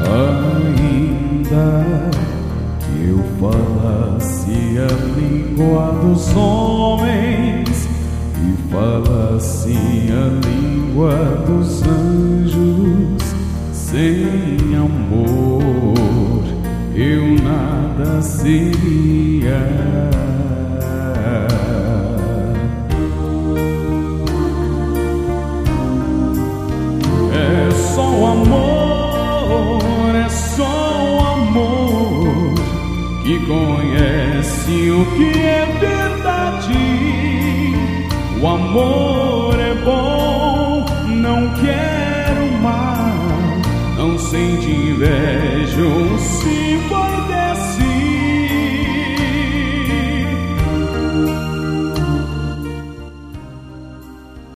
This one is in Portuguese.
Ainda que eu falasse a língua dos homens e falasse a língua dos anjos, sem amor eu nada seria. É só o amor, é só o amor que conhece o que é verdade. O amor é bom, não quero mal, não sente inveja ou simpatia.